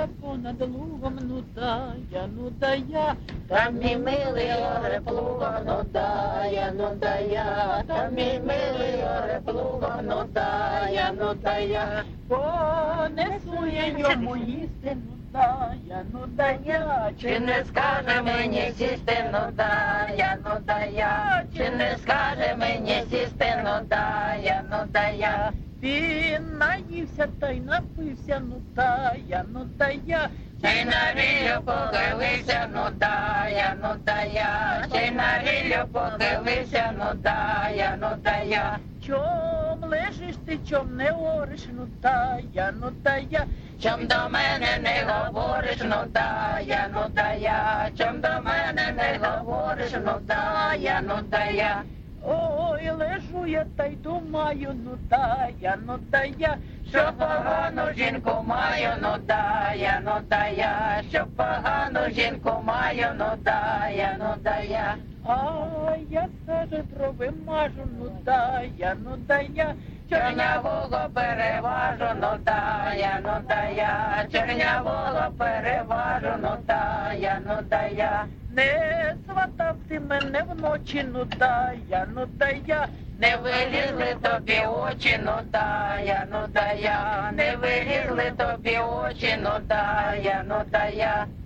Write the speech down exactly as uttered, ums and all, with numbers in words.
я понад лугом, ну да я, ну да я, Там мій милий оре плугом, ну да я, ну да я, там мій милий оре плугом, ну да я, ну да я. понесу я йому їсти, ну да я, ну да я, Чи не скаже мені сісти, ну да я, ну да я, чи не скаже мені сісти, ну да я, ну да я. він наївся та й напився, ну да я, ну да я, Чи на ріллю похилився, ну да я, ну да я, чи на ріллю похилився, ну да я, ну да я. чом лежиш ти, чом не ориш, ну да я, ну да я, Чом до мене не говориш, ну да я, ну да я, чом до мене не говориш, ну да я, ну да я. ой, лежу я та й думаю, ну да я, ну да я, Що погану жінку маю, ну да я, ну да я, що погану жінку маю, ну да я, ну да я. а я скаже брови мажу, ну да я, ну да я, Чорнявого переважу, ну да я, ну да я, чорнявого переважу, ну да я, ну да я. не сватав ти мене вночі, ну да я, ну да я, Не вилізли тобі очі, ну да я, ну да я, не вилізли тобі очі, ну да я, ну да я.